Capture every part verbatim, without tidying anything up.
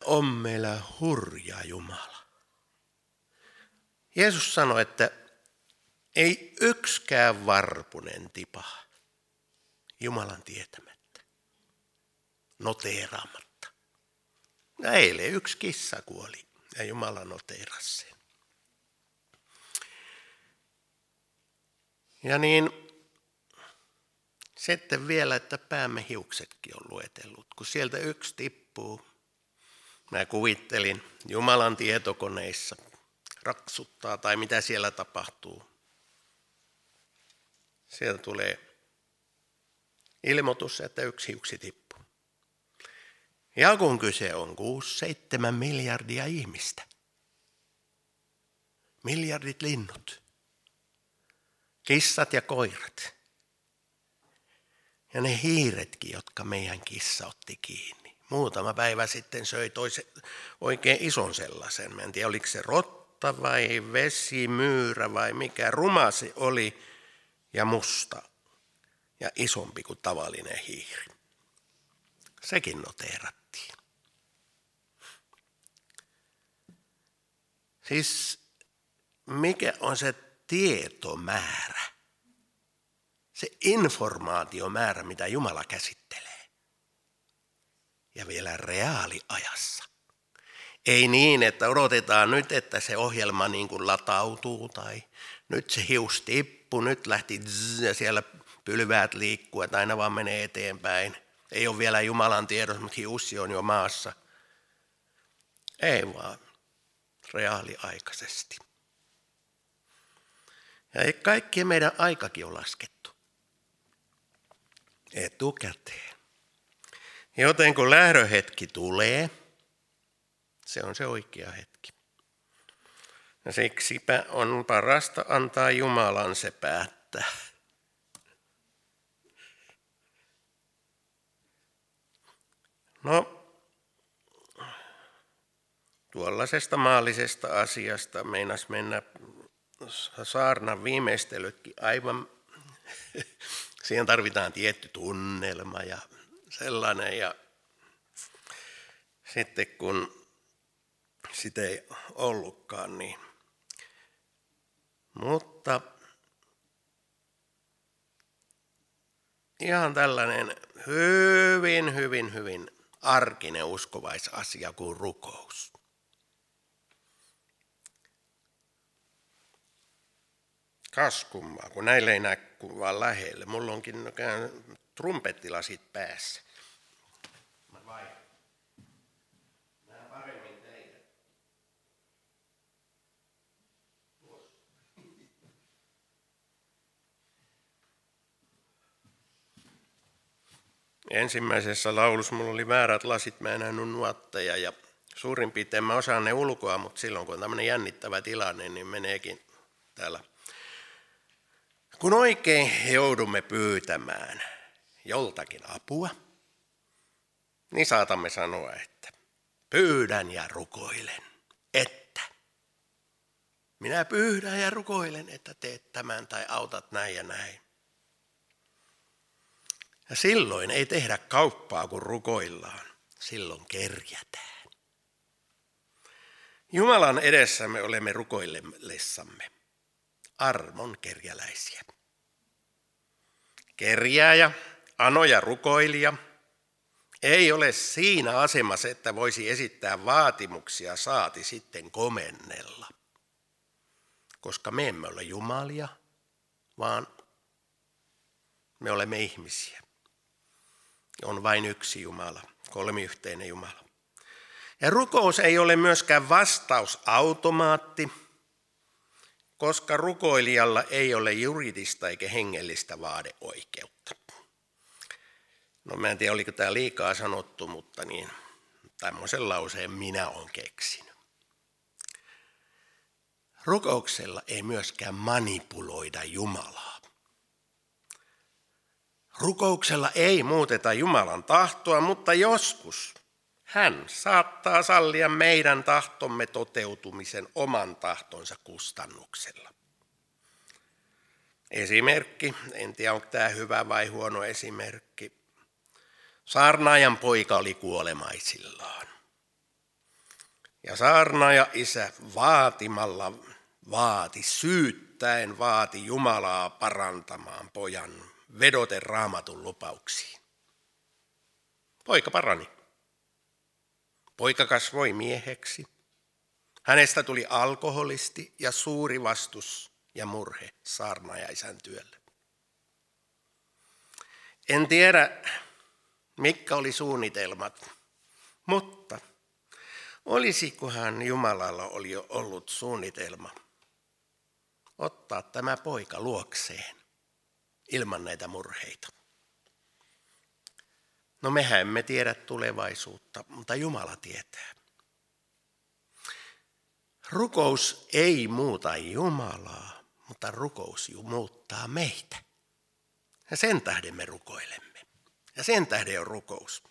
on meillä hurja Jumala. Jeesus sanoi, että ei yksikään varpunen tipaha Jumalan tietämättä, noteeraamatta. Ja eilen yksi kissa kuoli ja Jumala noteerasi sen. Ja niin sitten vielä, että päämme hiuksetkin on luetellut, kun sieltä yksi tippuu. Mä kuvittelin Jumalan tietokoneissa raksuttaa tai mitä siellä tapahtuu. Sieltä tulee ilmoitus, että yksi hiuksi tippuu. Ja kun kyse on kuusi seitsemän miljardia ihmistä. Miljardit linnut. Kissat ja koirat. Ja ne hiiretkin, jotka meidän kissa otti kiinni. Muutama päivä sitten söi toisen oikein ison sellaisen. Mä en tiedä, oliko se rotta vai vesimyyrä vai mikä. Ruma se oli ja musta ja isompi kuin tavallinen hiiri. Sekin noteerattiin. Siis mikä on se tietomäärä? Se informaatiomäärä, mitä Jumala käsittelee. Ja vielä reaaliajassa. Ei niin, että odotetaan nyt, että se ohjelma niin kuin latautuu tai nyt se hius tippuu, nyt lähti zzz, ja siellä pylväät liikkuu, että aina vaan menee eteenpäin. Ei ole vielä Jumalan tiedossa, mutta hiussi on jo maassa. Ei vaan, reaaliaikaisesti. Ja kaikki meidän aikakin on laskettu. Etukäteen. Joten kun lähdöhetki tulee, se on se oikea hetki. Ja siksipä on parasta antaa Jumalan se päättää. No, tuollaisesta maallisesta asiasta meinas mennä saarnan viimeistelytkin aivan, siihen tarvitaan tietty tunnelma ja sellainen. Ja sitten kun sitä ei ollutkaan, niin. Mutta ihan tällainen hyvin, hyvin, hyvin arkinen uskovaisasia kuin rukous. Kas kummaa, kun näille ei näe vaan lähelle. Mulla onkin trumpettilasit päässä. Mä vaihdan. Näen paremmin teille. Ensimmäisessä laulussa mulla oli väärät lasit, mä en nähnyt nuotteja ja suurin piirtein mä osaan ne ulkoa, mutta silloin kun on tämmöinen jännittävä tilanne, niin meneekin täällä. Kun oikein joudumme pyytämään joltakin apua, niin saatamme sanoa, että pyydän ja rukoilen, että. Minä pyydän ja rukoilen, että teet tämän tai autat näin ja näin. Ja silloin ei tehdä kauppaa, kun rukoillaan. Silloin kerjätään. Jumalan edessä me olemme rukoillessamme armon kerjäläisiä. Kerjääjä, anoja rukoilija ei ole siinä asemassa, että voisi esittää vaatimuksia saati sitten komennella. Koska me emme ole jumalia, vaan me olemme ihmisiä. On vain yksi Jumala, kolmiyhteinen Jumala. Ja rukous ei ole myöskään vastausautomaatti, koska rukoilijalla ei ole juridista eikä hengellistä vaadeoikeutta. No mä en tiedä, oliko tämä liikaa sanottu, mutta niin, tämmöisen lauseen minä olen keksinyt. Rukouksella ei myöskään manipuloida Jumalaa. Rukouksella ei muuteta Jumalan tahtoa, mutta joskus hän saattaa sallia meidän tahtomme toteutumisen oman tahtonsa kustannuksella. Esimerkki, en tiedä onko tämä hyvä vai huono esimerkki. Saarnaajan poika oli kuolemaisillaan. Ja saarnaaja isä vaatimalla vaati, syyttäen vaati Jumalaa parantamaan pojan, vedoten Raamatun lupauksiin. Poika parani. Poika kasvoi mieheksi. Hänestä tuli alkoholisti ja suuri vastus ja murhe saarnaajaisän työlle. En tiedä, mitkä oli suunnitelmat, mutta olisikohan Jumalalla oli jo ollut suunnitelma ottaa tämä poika luokseen ilman näitä murheita. No mehän emme tiedä tulevaisuutta, mutta Jumala tietää. Rukous ei muuta Jumalaa, mutta rukous muuttaa meitä. Ja sen tähden me rukoilemme. Ja sen tähden on rukous.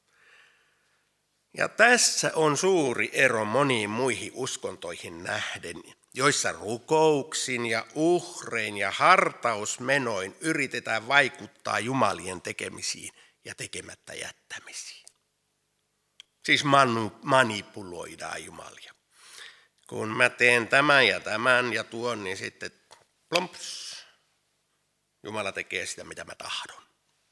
Ja tässä on suuri ero moniin muihin uskontoihin nähden, joissa rukouksin ja uhrein ja hartausmenoin yritetään vaikuttaa Jumalien tekemisiin ja tekemättä jättämisiin. Siis manu, manipuloidaan Jumalia. Kun mä teen tämän ja tämän ja tuon, niin sitten plomps, Jumala tekee sitä, mitä mä tahdon.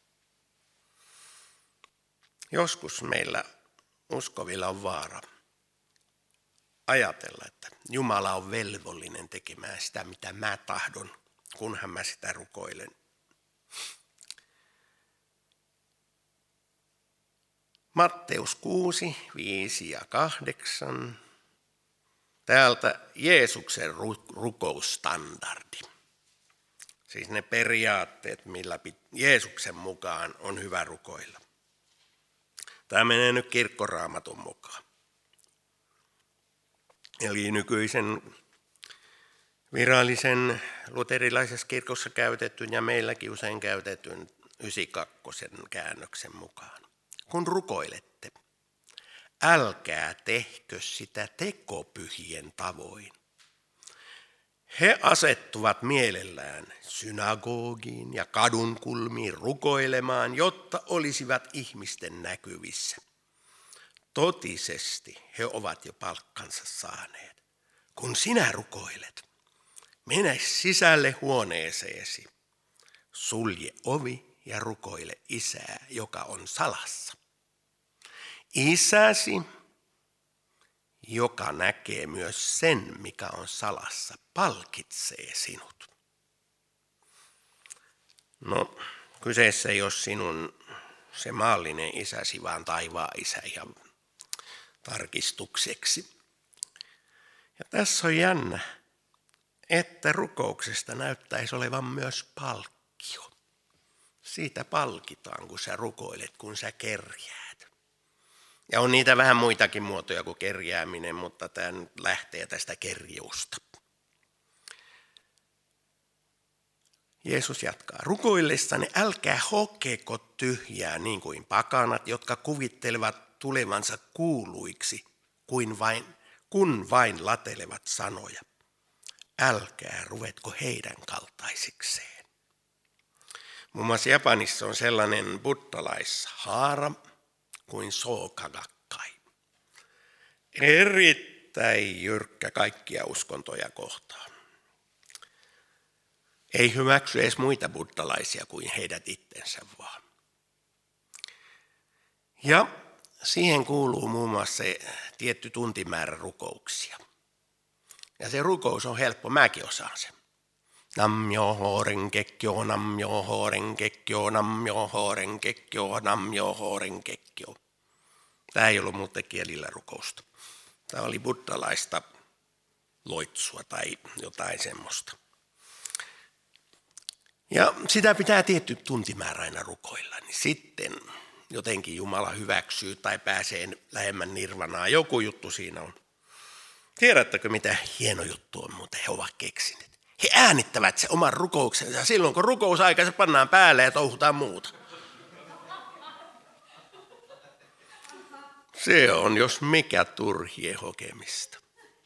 Joskus meillä uskovilla on vaara ajatella, että Jumala on velvollinen tekemään sitä, mitä mä tahdon, kunhan mä sitä rukoilen. Matteus kuusi, viisi ja kahdeksan. Täältä Jeesuksen rukousstandardi. Siis ne periaatteet, millä Jeesuksen mukaan on hyvä rukoilla. Tämä menee nyt kirkkoraamatun mukaan. Eli nykyisen virallisen luterilaisessa kirkossa käytetyn ja meilläkin usein käytetyn yhdeksänkymmentäkaksi käännöksen mukaan. Kun rukoilette, älkää tehkö sitä tekopyhien tavoin. He asettuvat mielellään synagogiin ja kadunkulmiin rukoilemaan, jotta olisivat ihmisten näkyvissä. Totisesti he ovat jo palkkansa saaneet. Kun sinä rukoilet, mene sisälle huoneeseesi, sulje ovi ja rukoile Isää, joka on salassa. Isäsi, joka näkee myös sen, mikä on salassa, palkitsee sinut. No, kyseessä ei ole sinun se maallinen isäsi, vaan taivaan isä ihan tarkistukseksi. Ja tässä on jännä, että rukouksesta näyttäisi olevan myös palkkio. Siitä palkitaan, kun sä rukoilet, kun sä kerjäät. Ja on niitä vähän muitakin muotoja kuin kerjääminen, mutta tämä nyt lähtee tästä kerjuusta. Jeesus jatkaa. Rukoillessanne älkää hokeko tyhjää niin kuin pakanat, jotka kuvittelevat tulevansa kuuluiksi, kuin vain, kun vain latelevat sanoja. Älkää ruvetko heidän kaltaisikseen. Muun muassa Japanissa on sellainen buddhalaishaara kuin Soka-gakkai. Erittäin jyrkkä kaikkia uskontoja kohtaan. Ei hyväksy edes muita buddhalaisia kuin heidät itsensä vaan. Ja siihen kuuluu muun muassa se tietty tuntimäärä rukouksia. Ja se rukous on helppo, mäkin osaan sen. Namyo horen kekkyo, namyo horen kekkyo, namyo horen kekkyo, namyo horen kekkyo. Tämä ei ollut muuten kielillä rukousta. Tämä oli buddhalaista loitsua tai jotain semmoista. Ja sitä pitää tietty tuntimäärä aina rukoilla, niin sitten jotenkin Jumala hyväksyy tai pääsee lähemmän nirvanaa. Joku juttu siinä on. Tiedättekö, mitä hieno juttu on muuten he ovat keksineet? He äänittävät se oman rukouksensa silloin, kun rukousaika se pannaan päälle ja touhutaan muuta. Se on, jos mikä, turhien hokemista.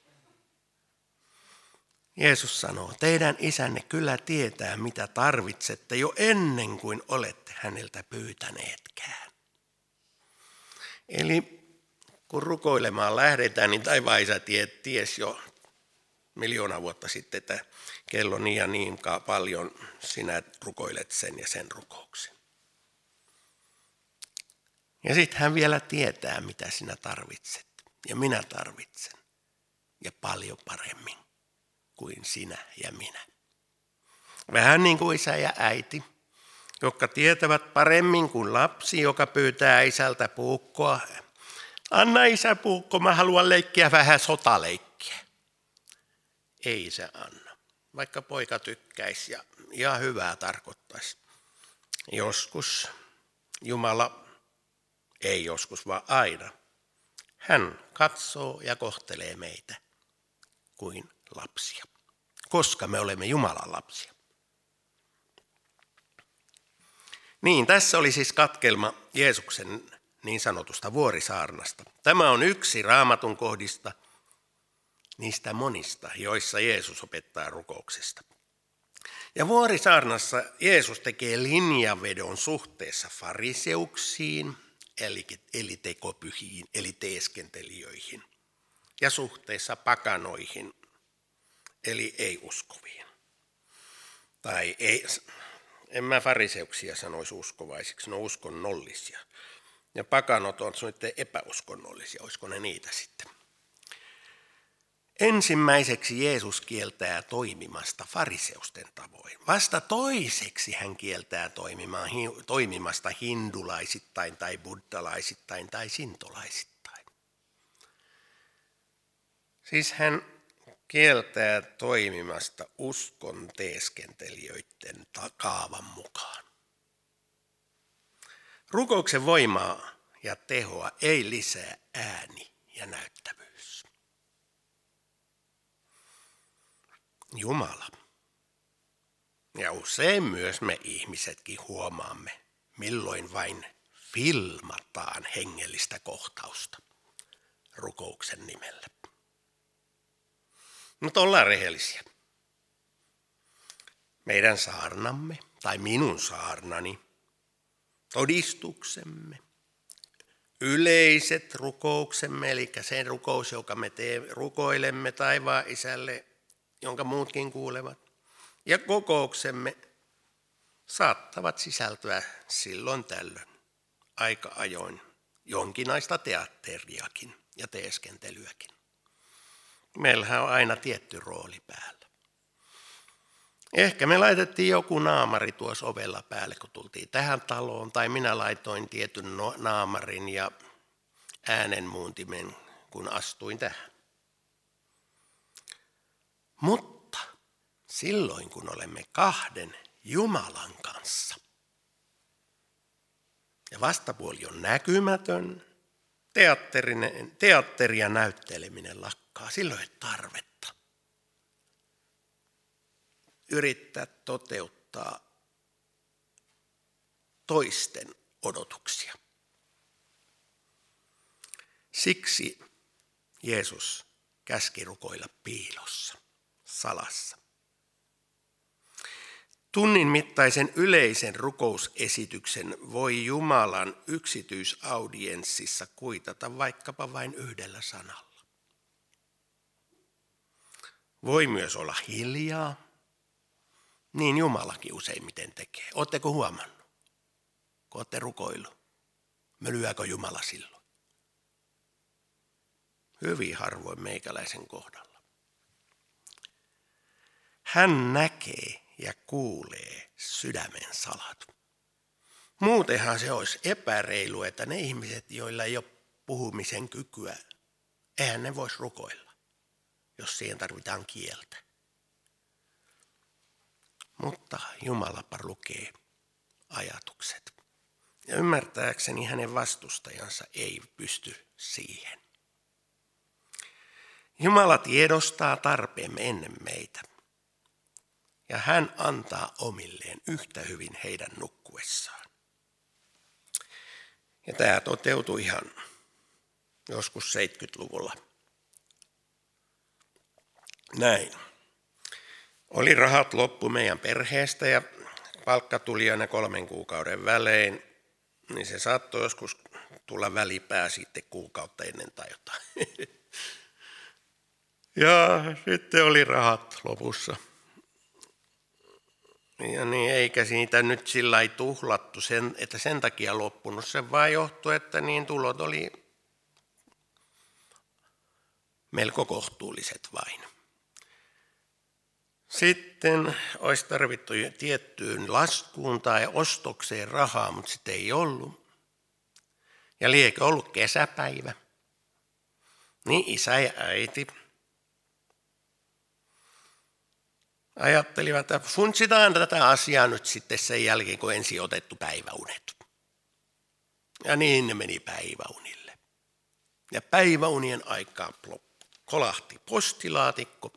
Jeesus sanoo, teidän isänne kyllä tietää, mitä tarvitsette jo ennen kuin olette häneltä pyytäneetkään. Eli kun rukoilemaan lähdetään, niin taivaan Isä ties jo miljoona vuotta sitten, että kello niin ja niin paljon sinä rukoilet sen ja sen rukouksen. Ja sitten hän vielä tietää, mitä sinä tarvitset ja minä tarvitsen. Ja paljon paremmin kuin sinä ja minä. Vähän niin kuin isä ja äiti, jotka tietävät paremmin kuin lapsi, joka pyytää isältä puukkoa. Anna isä puukko, mä haluan leikkiä vähän sotaleikkiä. Ei isä anna, vaikka poika tykkäisi ja, ja hyvää tarkoittaisi. Joskus Jumala, ei joskus vaan aina, hän katsoo ja kohtelee meitä kuin lapsia, koska me olemme Jumalan lapsia. Niin, tässä oli siis katkelma Jeesuksen niin sanotusta vuorisaarnasta. Tämä on yksi Raamatun kohdista niistä monista, joissa Jeesus opettaa rukouksesta. Ja vuorisaarnassa Jeesus tekee linjavedon suhteessa fariseuksiin, eli, eli tekopyhiin, eli teeskentelijöihin, ja suhteessa pakanoihin, eli ei-uskoviin. Tai ei, en mä fariseuksia sanoisi uskovaisiksi, ne on uskonnollisia. Ja pakanot on sitten epäuskonnollisia, olisiko ne niitä sitten. Ensimmäiseksi Jeesus kieltää toimimasta fariseusten tavoin. Vasta toiseksi hän kieltää toimimasta hindulaisittain tai buddhalaisittain tai sintolaisittain. Siis hän kieltää toimimasta uskon teeskentelijöiden kaavan mukaan. Rukouksen voimaa ja tehoa ei lisää ääni ja näyttävyys. Jumala. Ja usein myös me ihmisetkin huomaamme, milloin vain filmataan hengellistä kohtausta rukouksen nimellä. Mutta ollaan rehellisiä. Meidän saarnamme tai minun saarnani, todistuksemme, yleiset rukouksemme, eli se rukous, joka me teemme, rukoilemme taivaan Isälle, jonka muutkin kuulevat, ja kokouksemme saattavat sisältyä silloin tällöin aika ajoin jonkinaista teatteriakin ja teeskentelyäkin. Meillähän on aina tietty rooli päällä. Ehkä me laitettiin joku naamari tuossa ovella päälle, kun tultiin tähän taloon, tai minä laitoin tietyn naamarin ja äänenmuuntimen, kun astuin tähän. Mutta silloin, kun olemme kahden Jumalan kanssa, ja vastapuoli on näkymätön, teatteri ja näytteleminen lakkaa, silloin ei tarvetta yrittää toteuttaa toisten odotuksia. Siksi Jeesus käski rukoilla piilossa, salassa. Tunnin mittaisen yleisen rukousesityksen voi Jumalan yksityisaudienssissa kuitata vaikkapa vain yhdellä sanalla. Voi myös olla hiljaa, niin Jumalakin useimmiten tekee. Oletteko huomannut, kun olette rukoillut? Mölyääkö Jumala silloin? Hyvin harvoin meikäläisen kohdalla. Hän näkee ja kuulee sydämen salat. Muutenhan se olisi epäreilu, että ne ihmiset, joilla ei ole puhumisen kykyä, eihän ne voisi rukoilla, jos siihen tarvitaan kieltä. Mutta Jumalapa lukee ajatukset. Ja ymmärtääkseni hänen vastustajansa ei pysty siihen. Jumala tiedostaa tarpeemme ennen meitä. Ja hän antaa omilleen yhtä hyvin heidän nukkuessaan. Ja tämä toteutui ihan joskus seitsemänkymmentäluvulla. Näin. Oli rahat loppu meidän perheestä ja palkka tuli aina kolmen kuukauden välein, niin se saattoi joskus tulla välipää sitten kuukautta ennen tai jotain. Ja sitten oli rahat lopussa. Ja niin, eikä siitä nyt sillä lailla tuhlattu, sen, että sen takia loppunut. Se vaan johtui, että niin tulot oli melko kohtuulliset vain. Sitten olisi tarvittu tiettyyn laskuun tai ostokseen rahaa, mutta sitä ei ollut. Ja liekö ollut kesäpäivä. Niin isä ja äiti ajattelivat, että funtsitaan tätä asiaa nyt sitten sen jälkeen, kun ensin otettu päiväunet. Ja niin ne meni päiväunille. Ja päiväunien aikaan kolahti postilaatikko.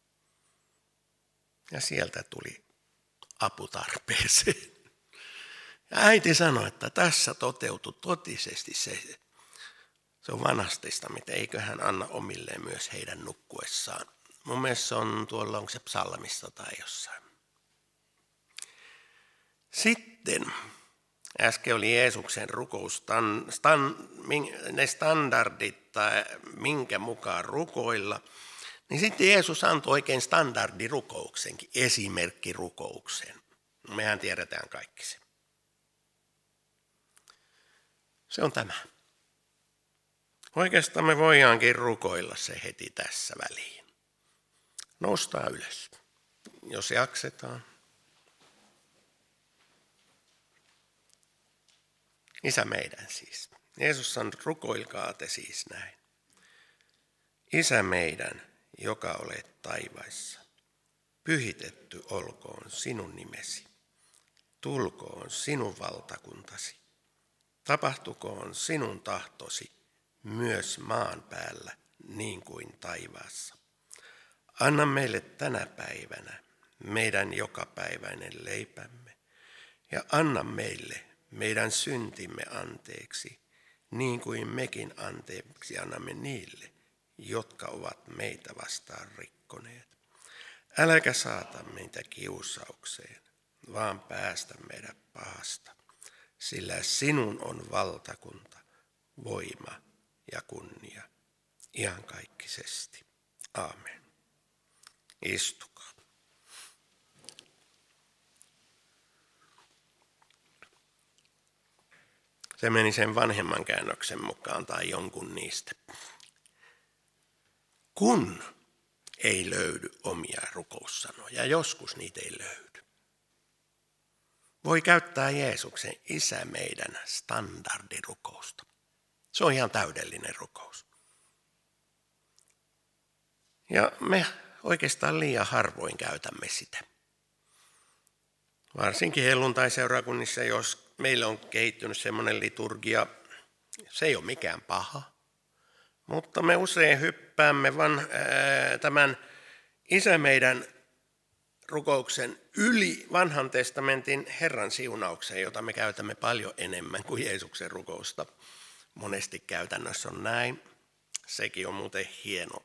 Ja sieltä tuli aputarpeeseen. Ja äiti sanoi, että tässä toteutui totisesti se, se on vanhasta testamenta, eikö hän anna omilleen myös heidän nukkuessaan. Mun mielestä se on tuolla, onko se psalmissa tai jossain. Sitten äsken oli Jeesuksen rukous, stan, stan, ne standardit, tai minkä mukaan rukoilla. Niin sitten Jeesus antoi oikein standardirukouksenkin, esimerkkirukouksen. Mehän tiedetään kaikki se. Se on tämä. Oikeastaan me voidaankin rukoilla se heti tässä väliin. Noustaa ylös, jos jaksetaan. Isä meidän siis. Jeesus sanoi, rukoilkaa te siis näin. Isä meidän, joka olet taivaissa, pyhitetty olkoon sinun nimesi. Tulkoon sinun valtakuntasi. Tapahtukoon sinun tahtosi myös maan päällä niin kuin taivaassa. Anna meille tänä päivänä meidän jokapäiväinen leipämme ja anna meille meidän syntimme anteeksi, niin kuin mekin anteeksi annamme niille, jotka ovat meitä vastaan rikkoneet. Äläkä saata meitä kiusaukseen, vaan päästä meidät pahasta, sillä sinun on valtakunta, voima ja kunnia iankaikkisesti. Aamen. Istukaa. Se meni sen vanhemman käännöksen mukaan tai jonkun niistä. Kun ei löydy omia rukoussanoja, joskus niitä ei löydy. Voi käyttää Jeesuksen Isä meidän standardirukousta. Se on ihan täydellinen rukous. Ja me oikeastaan liian harvoin käytämme sitä. Varsinkin helluntai-seurakunnissa, jos meillä on kehittynyt semmoinen liturgia, se ei ole mikään paha. Mutta me usein hyppäämme van, ää, tämän Isä meidän rukouksen yli vanhan testamentin Herran siunaukseen, jota me käytämme paljon enemmän kuin Jeesuksen rukousta. Monesti käytännössä on näin. Sekin on muuten hieno.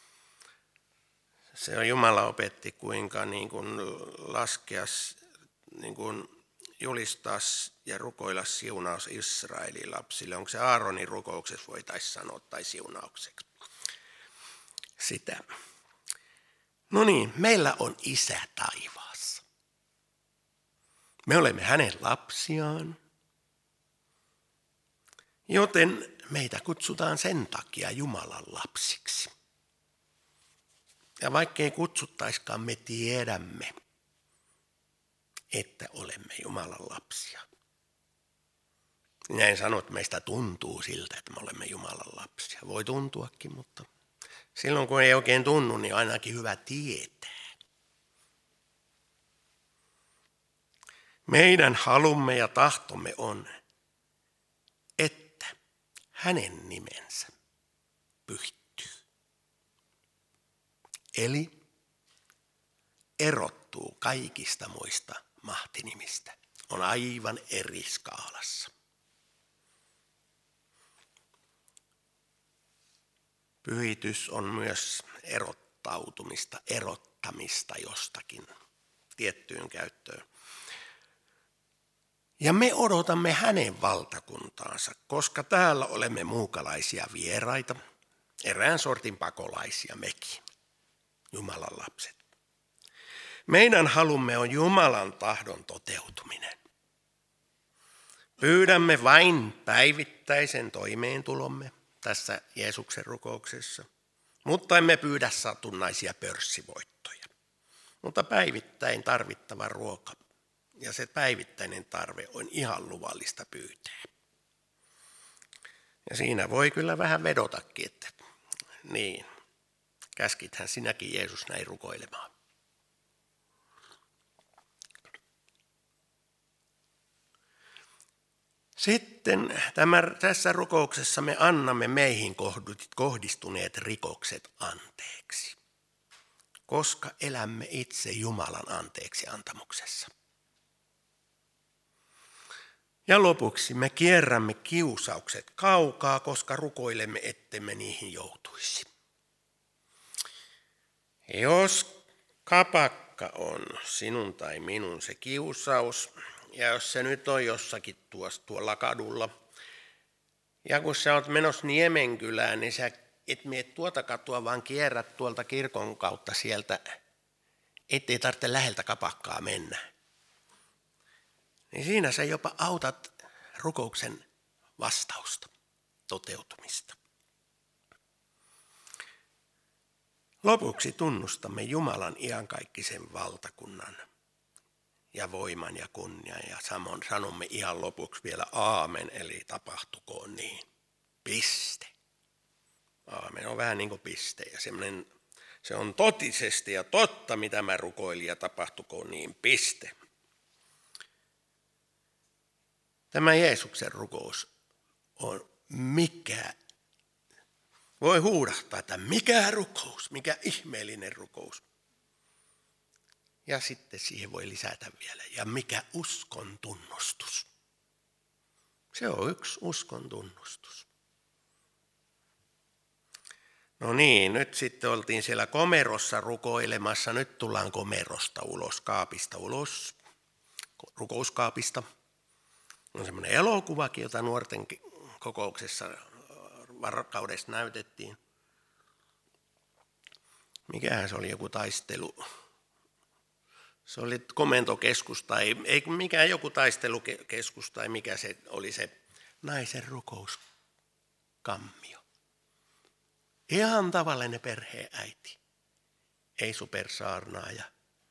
Se on Jumala opetti, kuinka niin kuin laskea, niin kuin julistaa ja rukoilla siunaus Israelin lapsille. Onko se Aaronin rukouksessa voitaisiin sanoa tai siunaukseksi? Sitä. No niin, meillä on Isä taivaassa. Me olemme hänen lapsiaan, joten meitä kutsutaan sen takia Jumalan lapsiksi. Ja vaikkei kutsuttaiskaan, me tiedämme, että olemme Jumalan lapsia. Minä en sano, että meistä tuntuu siltä, että me olemme Jumalan lapsia. Voi tuntuakin, mutta silloin kun ei oikein tunnu, niin ainakin hyvä tietää. Meidän halumme ja tahtomme on, että hänen nimensä pyhittyy. Eli erottuu kaikista muista mahtinimistä. On aivan eri skaalassa. Pyhitys on myös erottautumista, erottamista jostakin tiettyyn käyttöön. Ja me odotamme hänen valtakuntaansa, koska täällä olemme muukalaisia vieraita, erään sortin pakolaisia mekin, Jumalan lapset. Meidän halumme on Jumalan tahdon toteutuminen. Pyydämme vain päivittäisen toimeentulomme tässä Jeesuksen rukouksessa, mutta emme pyydä satunnaisia pörssivoittoja. Mutta päivittäin tarvittava ruoka ja se päivittäinen tarve on ihan luvallista pyytää. Ja siinä voi kyllä vähän vedotakin, että niin, käskithän sinäkin Jeesus näin rukoilemaan. Sitten tämä, tässä rukouksessa me annamme meihin kohdistuneet rikokset anteeksi, koska elämme itse Jumalan anteeksi antamuksessa. Ja lopuksi me kierrämme kiusaukset kaukaa, koska rukoilemme, ettemme niihin joutuisi. Jos kapakka on sinun tai minun se kiusaus, ja jos se nyt on jossakin tuossa, tuolla kadulla, ja kun sä oot menossa Niemenkylään, niin sä et mene tuota katua, vaan kierrät tuolta kirkon kautta sieltä, ettei tarvitse läheltä kapakkaa mennä. Niin siinä sä jopa autat rukouksen vastausta, toteutumista. Lopuksi tunnustamme Jumalan iankaikkisen valtakunnan ja voiman ja kunnian ja samoin sanomme ihan lopuksi vielä aamen, eli tapahtukoon niin. Piste. Aamen on vähän niin kuin piste ja semmoinen, se on totisesti ja totta, mitä mä rukoilin ja tapahtukoon niin. Piste. Tämä Jeesuksen rukous on mikä, voi huudahtaa, että mikä rukous, mikä ihmeellinen rukous. Ja sitten siihen voi lisätä vielä, ja mikä uskon tunnustus. Se on yksi uskon tunnustus. No niin, nyt sitten oltiin siellä komerossa rukoilemassa, nyt tullaan komerosta ulos, kaapista ulos, rukouskaapista. On semmoinen elokuvakin, jota nuorten kokouksessa varkaudessa näytettiin. Mikähän se oli, joku taistelu? Se oli komentokeskus tai ei mikään joku taistelukeskus tai mikä se oli se naisen rukouskammio. Ihan tavallinen perheenäiti, ei supersaarnaaja.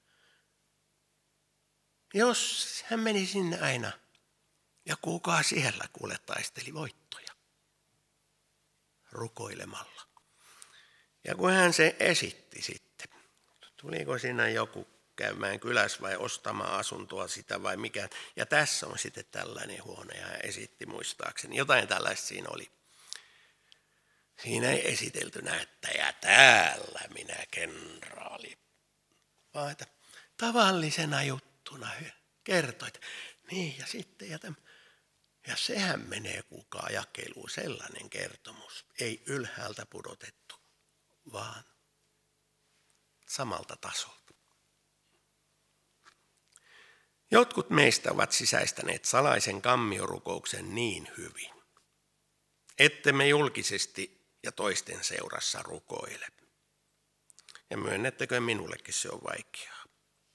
Jos hän meni sinne aina ja kuka siellä kuule taisteli voittoja rukoilemalla. Ja kun hän se esitti sitten, tuliko siinä joku käymään kylässä vai ostamaan asuntoa sitä vai mikä. Ja tässä on sitten tällainen huone ja hän esitti muistaakseni. Jotain tällaista siinä oli. Siinä ei esitelty näyttä ja täällä minä kenraali. Vaan että tavallisena juttuna kertoit. Niin ja sitten ja tämän. Ja sehän menee kukaan jakeluun, sellainen kertomus. Ei ylhäältä pudotettu, vaan samalta tasolta. Jotkut meistä ovat sisäistäneet salaisen kammiorukouksen niin hyvin, ettemme julkisesti ja toisten seurassa rukoile. Ja myönnettekö minullekin se on vaikeaa.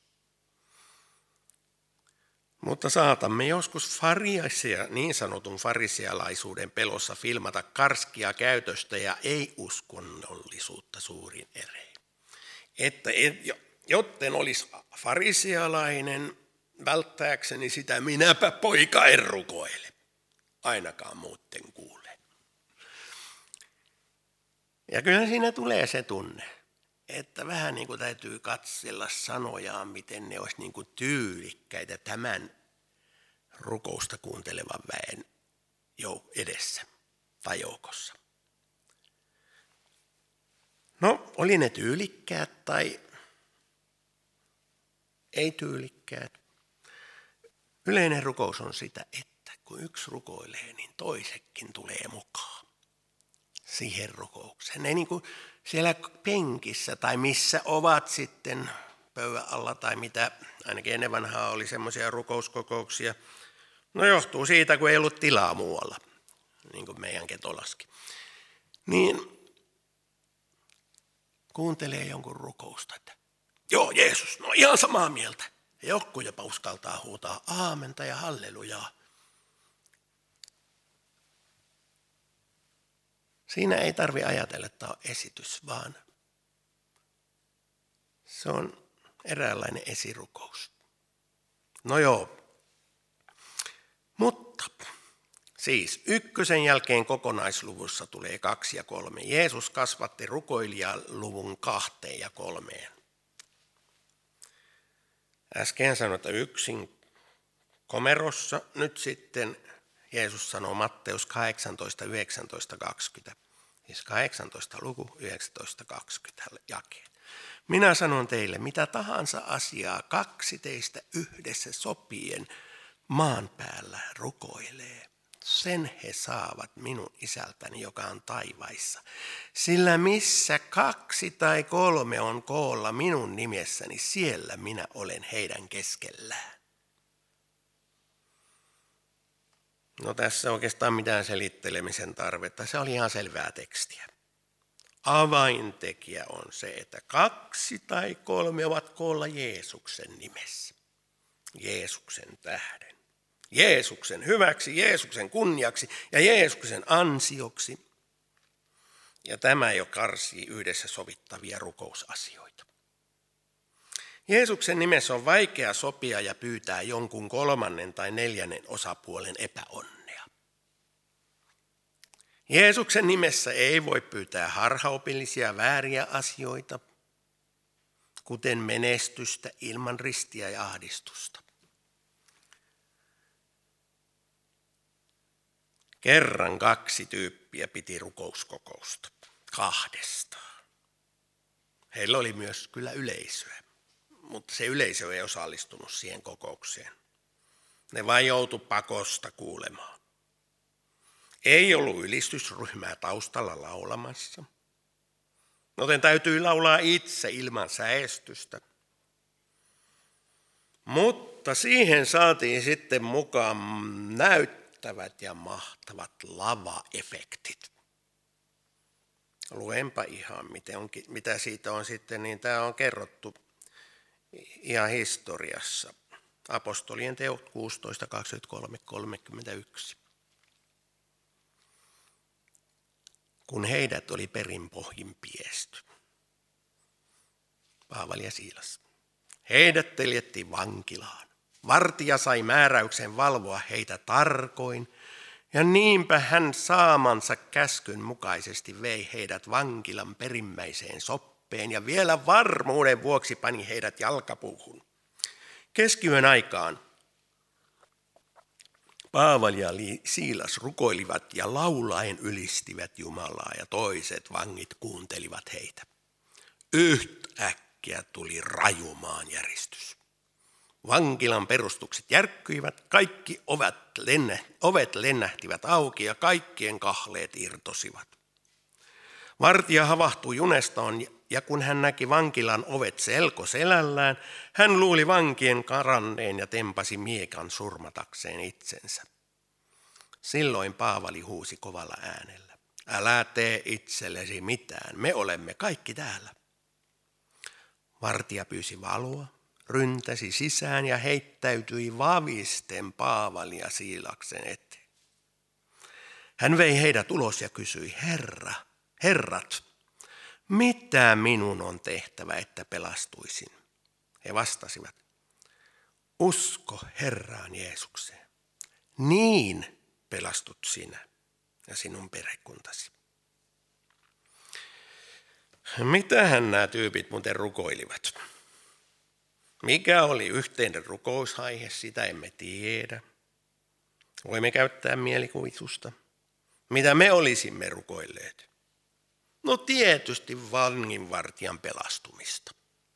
Mutta saatamme joskus farisia, niin sanotun farisialaisuuden pelossa filmata karskia käytöstä ja ei-uskonnollisuutta suurin erein. Että jotten olisi farisialainen, välttääkseni sitä minäpä poika en rukoile, ainakaan muuten kuule. Ja kyllä siinä tulee se tunne, että vähän niin kuin täytyy katsella sanojaan, miten ne olisi niin kuin tyylikkäitä tämän rukousta kuuntelevan väen edessä tai joukossa. No, oli ne tyylikkäät tai ei tyylikkäät. Yleinen rukous on sitä, että kun yksi rukoilee, niin toisekin tulee mukaan siihen rukoukseen. Ne niin kuin siellä penkissä tai missä ovat sitten pöydän alla tai mitä, ainakin ennen vanhaa oli semmoisia rukouskokouksia, No johtuu siitä, kun ei ollut tilaa muualla, niin kuin meidän Ketolaskin. Niin kuuntelee jonkun rukousta, että joo Jeesus, no ihan samaa mieltä. Ja joku jopa uskaltaa huutaa aamenta ja hallelujaa. Siinä ei tarvi ajatella, että tämä on esitys, vaan se on eräänlainen esirukous. No joo, mutta siis ykkösen jälkeen kokonaisluvussa tulee kaksi ja kolme. Jeesus kasvatti rukoilijaluvun kahteen ja kolmeen. Äsken sanoin, että yksin komerossa, nyt sitten Jeesus sanoo Matteus kahdeksantoista, yhdeksäntoista, kaksikymmentä. Siis kahdeksantoista luku, yhdeksäntoista, kaksikymmentä jakeet. Minä sanon teille, mitä tahansa asiaa kaksi teistä yhdessä sopien maan päällä rukoilee. Sen he saavat minun isältäni, joka on taivaissa. Sillä missä kaksi tai kolme on koolla minun nimessäni, siellä minä olen heidän keskellään. No tässä oikeastaan mitään selittelemisen tarvetta, se oli ihan selvää tekstiä. Avaintekijä on se, että kaksi tai kolme ovat koolla Jeesuksen nimessä. Jeesuksen tähden. Jeesuksen hyväksi, Jeesuksen kunniaksi ja Jeesuksen ansioksi. Ja tämä jo karsii yhdessä sovittavia rukousasioita. Jeesuksen nimessä on vaikea sopia ja pyytää jonkun kolmannen tai neljännen osapuolen epäonnea. Jeesuksen nimessä ei voi pyytää harhaopillisia vääriä asioita, kuten menestystä ilman ristiä ja ahdistusta. Kerran kaksi tyyppiä piti rukouskokousta, kahdestaan. Heillä oli myös kyllä yleisöä, mutta se yleisö ei osallistunut siihen kokoukseen. Ne vain joutui pakosta kuulemaan. Ei ollut ylistysryhmää taustalla laulamassa, joten täytyy laulaa itse ilman säestystä. Mutta siihen saatiin sitten mukaan näyttävät ja mahtavat lavaefektit. Luenpa ihan, mitä siitä on sitten, niin tämä on kerrottu ihan historiassa. Apostolien teot kuusitoista, kaksikymmentäkolme, kolmekymmentäyksi. Kun heidät oli perinpohjin piesty. Paavali ja Siilas. Heidät teljettiin vankilaan. Vartija sai määräyksen valvoa heitä tarkoin, ja niinpä hän saamansa käskyn mukaisesti vei heidät vankilan perimmäiseen soppeen ja vielä varmuuden vuoksi pani heidät jalkapuuhun. Keskiyön aikaan Paavali ja Siilas rukoilivat ja laulaen ylistivät Jumalaa ja toiset vangit kuuntelivat heitä. Yhtäkkiä tuli raju maanjäristys. Vankilan perustukset järkkyivät, kaikki ovet, lennä, ovet lennähtivät auki ja kaikkien kahleet irtosivat. Vartija havahtui junestaan ja kun hän näki vankilan ovet selkoselällään, hän luuli vankien karanneen ja tempasi miekan surmatakseen itsensä. Silloin Paavali huusi kovalla äänellä. Älä tee itsellesi mitään, me olemme kaikki täällä. Vartija pyysi valoa, ryntäsi sisään ja heittäytyi vavisten Paavalin ja Siilaksen eteen. Hän vei heidät ulos ja kysyi, Herra, herrat, mitä minun on tehtävä, että pelastuisin? He vastasivat, usko Herraan Jeesukseen. Niin pelastut sinä ja sinun perhekuntasi. Mitähän nämä tyypit muuten rukoilivat? Mikä oli yhteinen rukousaihe, sitä emme tiedä. Voimme käyttää mielikuvitusta. Mitä me olisimme rukoilleet? No tietysti vanginvartijan pelastumista.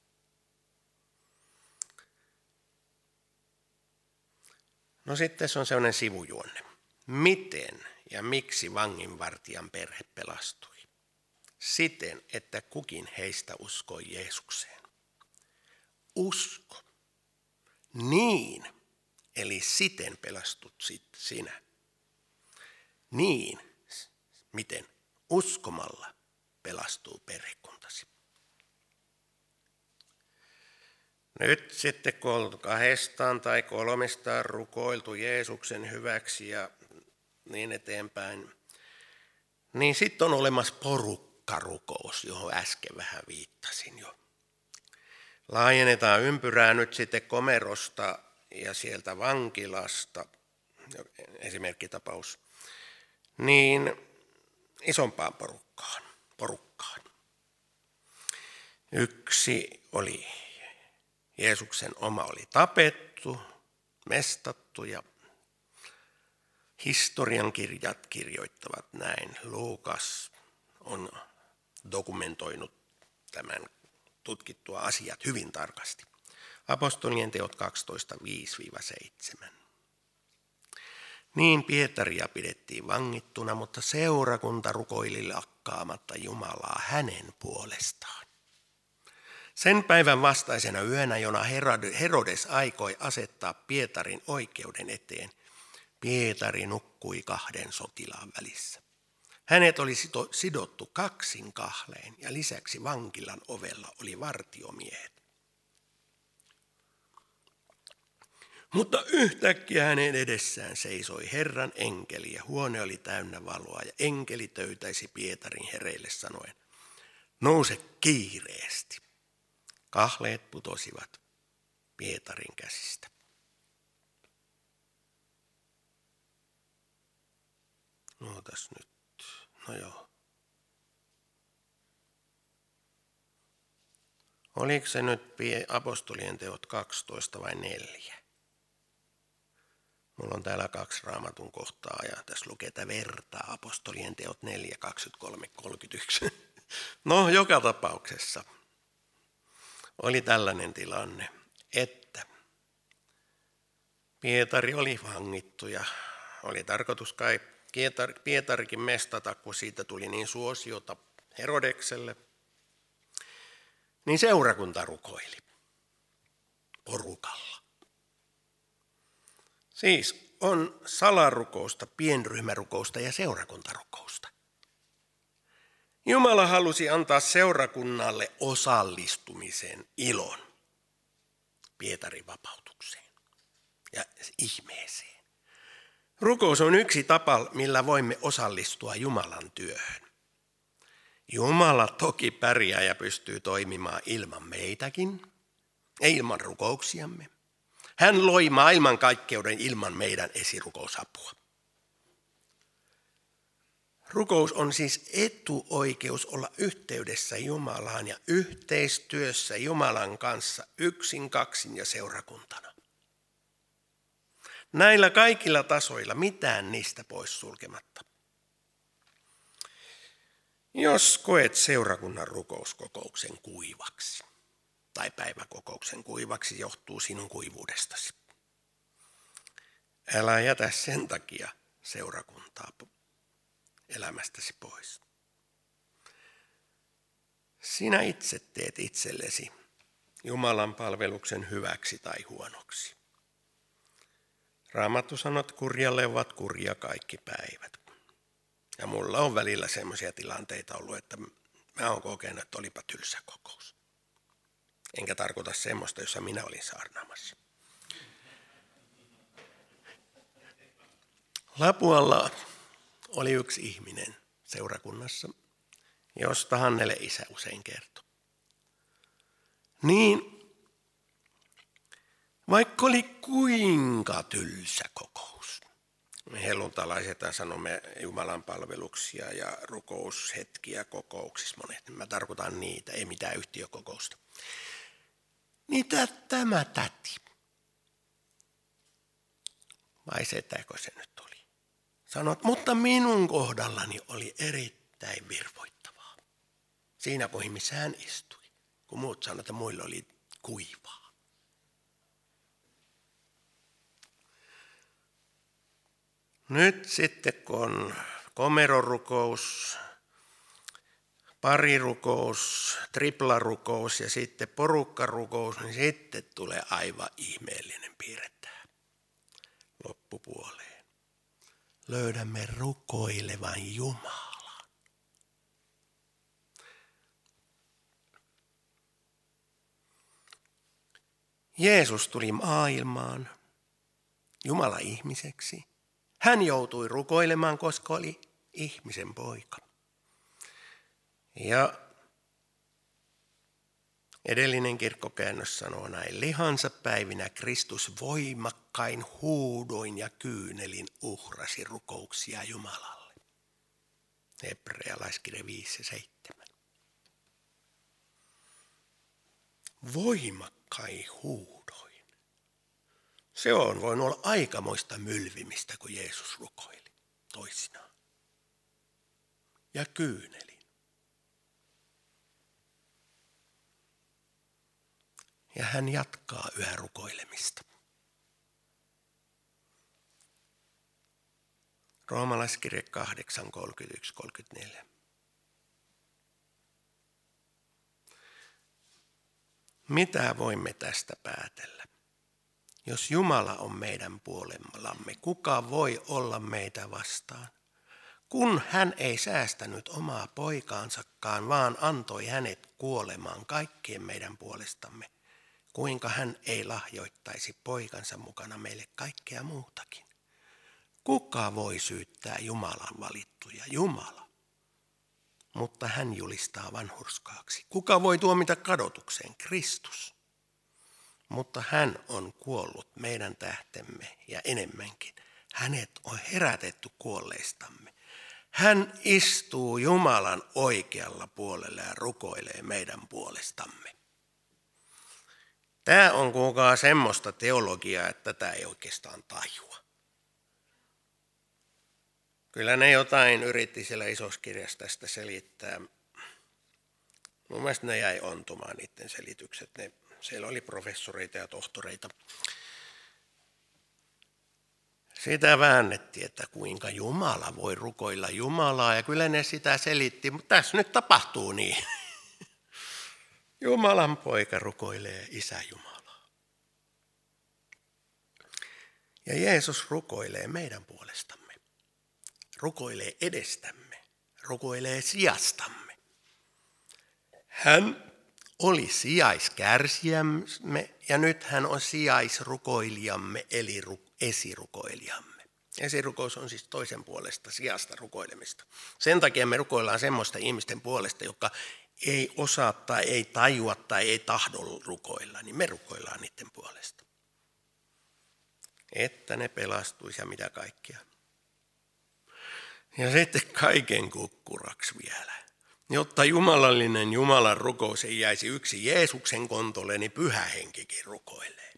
No sitten se on sellainen sivujuonne. Miten ja miksi vanginvartijan perhe pelastui? Siten, että kukin heistä uskoi Jeesukseen. Usko. Niin, eli siten pelastut sit sinä. Niin, miten uskomalla pelastuu perhekuntasi. Nyt sitten kun on kahdestaan tai kolmestaan rukoiltu Jeesuksen hyväksi ja niin eteenpäin, niin sitten on olemassa porukkarukous, johon äsken vähän viittasin jo. Laajennetaan ympyrää nyt sitten komerosta ja sieltä vankilasta, esimerkkitapaus, niin isompaan porukkaan. porukkaan. Yksi oli Jeesuksen oma oli tapettu, mestattu ja historian kirjat kirjoittavat näin. Luukas on dokumentoinut tämän tutkittua asiat hyvin tarkasti. Apostolien teot kaksitoista viisi seitsemän. Niin Pietaria pidettiin vangittuna, mutta seurakunta rukoili lakkaamatta Jumalaa hänen puolestaan. Sen päivän vastaisena yönä, jona Herodes aikoi asettaa Pietarin oikeuden eteen, Pietari nukkui kahden sotilaan välissä. Hänet oli sidottu kaksin kahleen ja lisäksi vankilan ovella oli vartiomiehet. Mutta yhtäkkiä hänen edessään seisoi Herran enkeli ja huone oli täynnä valoa ja enkeli töytäisi Pietarin hereille sanoen, nouse kiireesti. Kahleet putosivat Pietarin käsistä. Ootas nyt. No joo. Oliko se nyt apostolien teot kaksitoista vai neljä? Mulla on täällä kaksi raamatun kohtaa ja tässä lukee, että vertaa apostolien teot neljä, kaksikymmentäkolme, kolmekymmentäyksi. No joka tapauksessa oli tällainen tilanne, että Pietari oli vangittu ja oli tarkoitus kai Pietarikin mestata, kun siitä tuli niin suosiota Herodekselle, niin seurakunta rukoili porukalla. Siis on salarukousta, pienryhmärukousta ja seurakuntarukousta. Jumala halusi antaa seurakunnalle osallistumisen ilon Pietarin vapautukseen ja ihmeeseen. Rukous on yksi tapa, millä voimme osallistua Jumalan työhön. Jumala toki pärjää ja pystyy toimimaan ilman meitäkin, ei ilman rukouksiamme. Hän loi maailmankaikkeuden ilman meidän esirukousapua. Rukous on siis etuoikeus olla yhteydessä Jumalaan ja yhteistyössä Jumalan kanssa yksin, kaksin ja seurakuntana. Näillä kaikilla tasoilla mitään niistä pois sulkematta. Jos koet seurakunnan rukouskokouksen kuivaksi tai päiväkokouksen kuivaksi, johtuu sinun kuivuudestasi. Älä jätä sen takia seurakuntaa elämästäsi pois. Sinä itse teet itsellesi Jumalan palveluksen hyväksi tai huonoksi. Raamattu sanot, kurjalle ovat kurja kaikki päivät. Ja mulla on välillä semmoisia tilanteita ollut, että mä oon kokenut, että olipa tylsä kokous. Enkä tarkoita semmoista, jossa minä olin saarnaamassa. Lapualla oli yksi ihminen seurakunnassa, josta Hannele isä usein kertoi. Niin, vaikka oli kuinka tylsä kokous. Me helluntalaiset sanomme Jumalan palveluksia ja rukoushetkiä kokouksissa monet. Mä tarkoitan niitä, ei mitään yhtiökokousta. Niin tämä täti. Vai setäkö se nyt oli? Sanot, mutta minun kohdallani oli erittäin virvoittavaa. Siinä kohin, missä hän istui. Kun muut sanoivat, että muilla oli kuivaa. Nyt sitten kun on komerorukous, parirukous, triplarukous ja sitten porukkarukous, niin sitten tulee aivan ihmeellinen piirre tähän. loppupuoleen. Löydämme rukoilevan Jumalan. Jeesus tuli maailmaan Jumala ihmiseksi. Hän joutui rukoilemaan, koska oli ihmisen poika. Ja edellinen kirkkokäännös sanoo näin: lihansa päivinä Kristus voimakkain huudoin ja kyynelin uhrasi rukouksia Jumalalle. Hebrealaiskirja viisi ja seitsemän. Voimakkain huudoin. Se on voinut olla aikamoista mylvimistä, kun Jeesus rukoili toisinaan. Ja kyynelin. Ja hän jatkaa yhä rukoilemista. Roomalaiskirje kahdeksan, kolmekymmentäyksi kolmekymmentäneljä. Mitä voimme tästä päätellä? Jos Jumala on meidän puolellamme, kuka voi olla meitä vastaan? Kun hän ei säästänyt omaa poikaansakaan, vaan antoi hänet kuolemaan kaikkien meidän puolestamme, kuinka hän ei lahjoittaisi poikansa mukana meille kaikkea muutakin? Kuka voi syyttää Jumalan valittuja? Jumala. Mutta hän julistaa vanhurskaaksi. Kuka voi tuomita kadotukseen? Kristus. Mutta hän on kuollut meidän tähtemme ja enemmänkin. Hänet on herätetty kuolleistamme. Hän istuu Jumalan oikealla puolella ja rukoilee meidän puolestamme. Tämä on kuulkaa semmoista teologiaa, että tätä ei oikeastaan tajua. Kyllä ne jotain yritti siellä isossa kirjassa tästä selittää. Mun mielestä ne jäi ontumaan niiden selitykset. Ne, siellä oli professoreita ja tohtoreita. Sitä väännettiin, että kuinka Jumala voi rukoilla Jumalaa, ja kyllä ne sitä selitti, mutta tässä nyt tapahtuu niin. Jumalan poika rukoilee Isä Jumalaa. Ja Jeesus rukoilee meidän puolestamme. Rukoilee edestämme, rukoilee sijastamme. Hän oli sijaiskärsijämme ja nyt hän on sijaisrukoilijamme eli esirukoilijamme. Esirukous on siis toisen puolesta sijasta rukoilemista. Sen takia me rukoillaan semmoista ihmisten puolesta, joka ei osaa tai ei tajua tai ei tahdo rukoilla, niin me rukoillaan niiden puolesta. Että ne pelastuisi ja mitä kaikkea. Ja sitten kaiken kukkuraksi vielä. Jotta jumalallinen Jumalan rukous ei jäisi yksi Jeesuksen kontolle, niin Pyhä Henkikin rukoilee.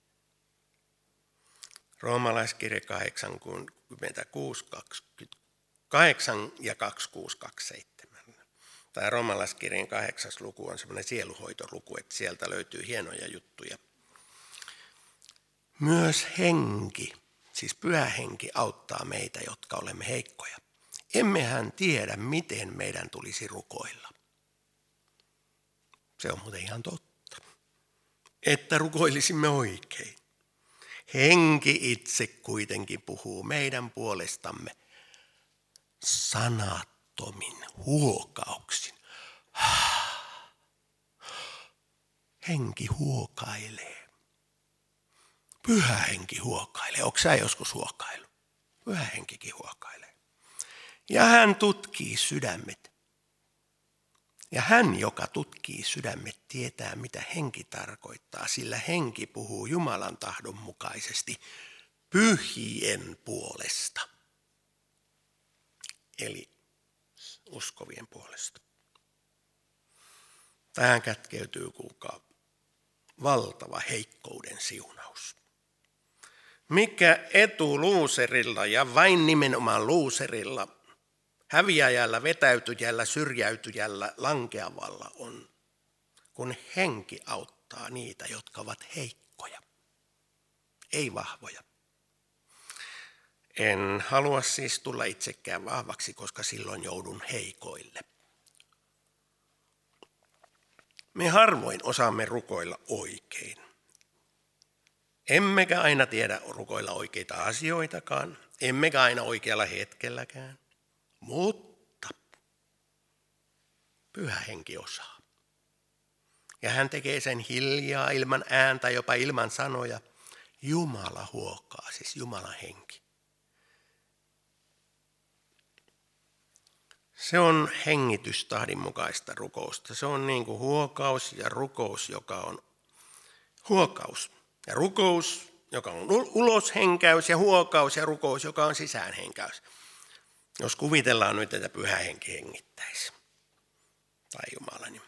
Roomalaiskirje kahdeksan, kuusi, kaksikymmentäkahdeksan ja kaksikymmentäkuusi, kaksikymmentäseitsemän. Tämä roomalaiskirjan kahdeksas luku on semmoinen sieluhoitoluku, että sieltä löytyy hienoja juttuja. Myös henki, siis Pyhä Henki auttaa meitä, jotka olemme heikkoja. Emmehän tiedä, miten meidän tulisi rukoilla. Se on muuten ihan totta, että rukoilisimme oikein. Henki itse kuitenkin puhuu meidän puolestamme sanattomin huokauksin. Henki huokailee. Pyhä Henki huokailee. Onko sä joskus huokailu? Pyhä Henkikin huokailee. Ja hän tutkii sydämet. Ja hän, joka tutkii sydämet, tietää, mitä henki tarkoittaa, sillä henki puhuu Jumalan tahdon mukaisesti pyhien puolesta. Eli uskovien puolesta. Tähän kätkeytyy kuulkaa valtava heikkouden siunaus. Mikä etu luuserilla ja vain nimenomaan luuserilla, häviäjällä, vetäytyjällä, syrjäytyjällä, lankeavalla on, kun henki auttaa niitä, jotka ovat heikkoja, ei vahvoja. En halua siis tulla itsekään vahvaksi, koska silloin joudun heikoille. Me harvoin osaamme rukoilla oikein. Emmekä aina tiedä rukoilla oikeita asioitakaan, emmekä aina oikealla hetkelläkään, mutta Pyhä Henki osaa. Ja hän tekee sen hiljaa, ilman ääntä, jopa ilman sanoja. Jumala huokaa, siis Jumalan henki. Se on hengitystahdin mukaista rukousta. Se on niin kuin huokaus ja rukous, joka on huokaus. Ja rukous, joka on uloshenkäys, ja huokaus ja rukous, joka on sisäänhenkäys. Jos kuvitellaan nyt, että Pyhä Henki hengittäisi. Tai Jumala, niin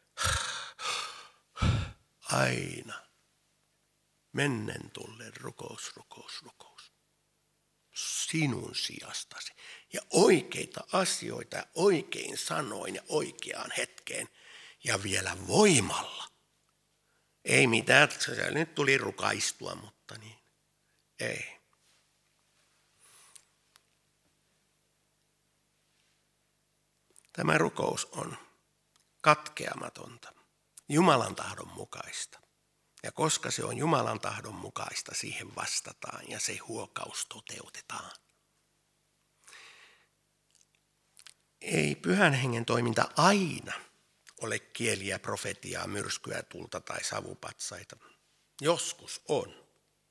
aina mennen tullen rukous, rukous, rukous. Sinun sijastasi. Ja oikeita asioita oikein sanoin ja oikeaan hetkeen. Ja vielä voimalla. Ei mitään, se nyt tuli rukaistua, mutta niin. Ei. Tämä rukous on katkeamatonta, Jumalan tahdon mukaista. Ja koska se on Jumalan tahdon mukaista, siihen vastataan ja se huokaus toteutetaan. Ei Pyhän Hengen toiminta aina ole kieliä, profetiaa, myrskyä, tulta tai savupatsaita. Joskus on.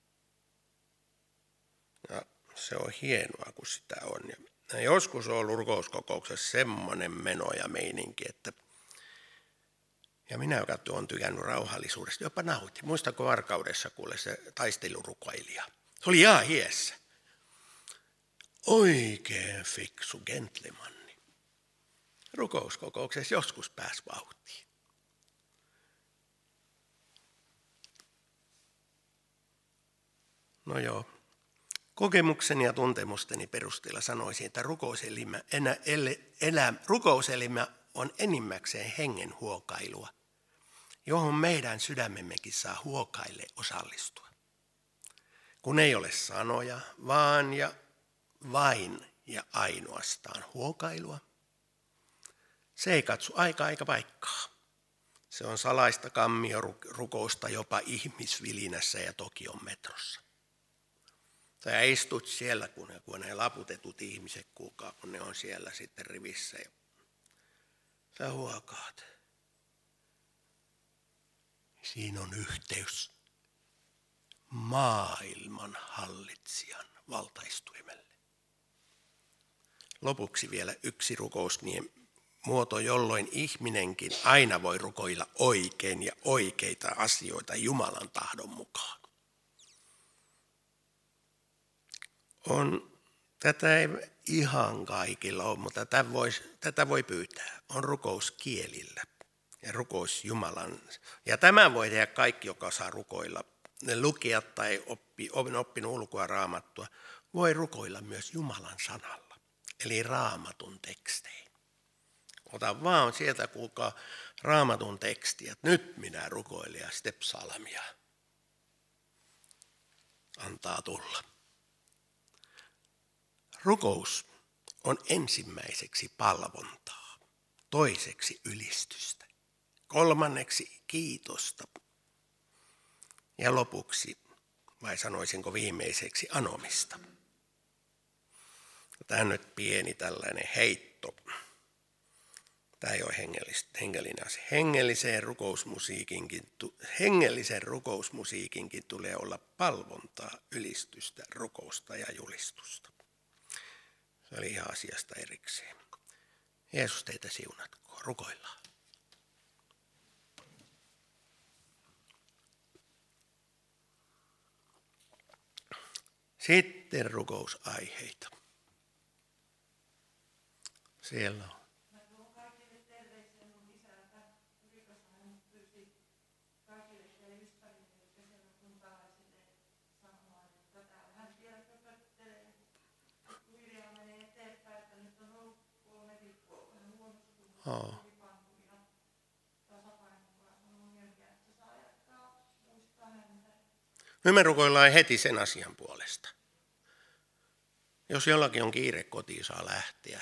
Ja se on hienoa, kun sitä on. Ja joskus on ollut rukouskokouksessa semmoinen meno ja meininki, että ja minä, joka olen tykännyt rauhallisuudesta, jopa nautin. Muistatko Varkaudessa, kuule se taistelurukoilija? Se oli ihan hiessä. Oikein fiksu gentlemanni. Rukouskokouksessa joskus pääsi vauhtiin. No joo. Kokemukseni ja tuntemusteni perusteella sanoisin, että rukouselimä, enä, elä, rukouselimä on enimmäkseen hengen huokailua, johon meidän sydämemmekin saa huokaille osallistua. Kun ei ole sanoja, vaan ja vain ja ainoastaan huokailua, se ei katso aikaa eikä paikkaa. Se on salaista kammiorukousta jopa ihmisvilinässä ja Tokion metrossa. Sä istut siellä, kun ne, kun ne laputetut ihmiset kuulkaa, kun ne on siellä sitten rivissä. Ja sä huokaat. Siinä on yhteys maailman hallitsijan valtaistuimelle. Lopuksi vielä yksi rukousnien muoto, jolloin ihminenkin aina voi rukoilla oikein ja oikeita asioita Jumalan tahdon mukaan. On, tätä ei ihan kaikilla ole, mutta tätä, vois, tätä voi pyytää. On rukous kielillä ja rukous Jumalan. Ja tämän voi tehdä kaikki, joka saa rukoilla. Ne lukijat tai oppi, on oppinut ulkoa raamattua, voi rukoilla myös Jumalan sanalla, eli raamatun tekstein. Ota vaan sieltä, kuulkaa, raamatun tekstiä. Nyt minä rukoilen ja sitten psalmia. Antaa tulla. Rukous on ensimmäiseksi palvontaa, toiseksi ylistystä, kolmanneksi kiitosta ja lopuksi, vai sanoisinko viimeiseksi, anomista. Tämä on nyt pieni tällainen heitto. Tämä ei ole hengellinen asia. Hengellisen rukousmusiikinkin, hengellisen rukousmusiikinkin tulee olla palvontaa, ylistystä, rukousta ja julistusta. Se oli ihan asiasta erikseen. Jeesus teitä siunatkoon. Rukoillaan. Sitten rukousaiheita. Siellä on. Oh. Nyt me rukoillaan heti sen asian puolesta. Jos jollakin on kiire, kotiin saa lähteä.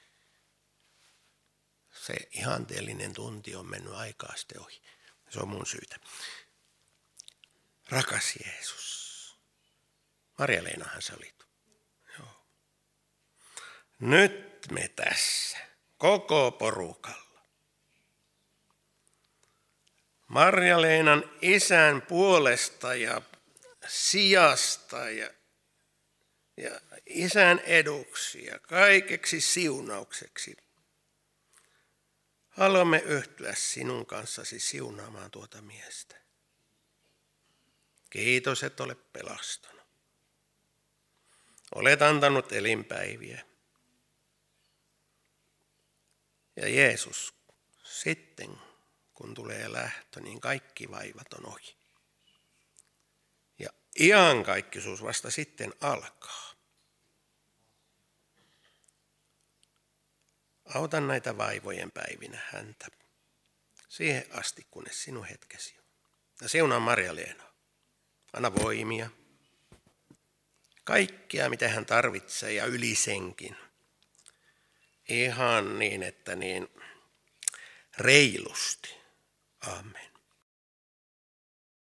Se ihanteellinen tunti on mennyt aikaa sitten ohi. Se on mun syytä. rakas Jeesus. Marja-Leenahan sä olit. Joo. Nyt me tässä, koko porukalla. Marja-Leenan isän puolesta ja sijasta ja, ja isän eduksi ja kaikeksi siunaukseksi. Haluamme yhtyä sinun kanssasi siunaamaan tuota miestä. Kiitos, et ole pelastanut. Olet antanut elinpäiviä. Ja Jeesus, sitten kun tulee lähtö, niin kaikki vaivat on ohi. Ja iankaikkisuus vasta sitten alkaa. Auta näitä vaivojen päivinä häntä siihen asti, kunnes sinun hetkesi on. Ja siunaa Marja-Leenaa. Anna voimia. Kaikkea, mitä hän tarvitsee ja yli senkin. Ihan niin, että niin reilusti.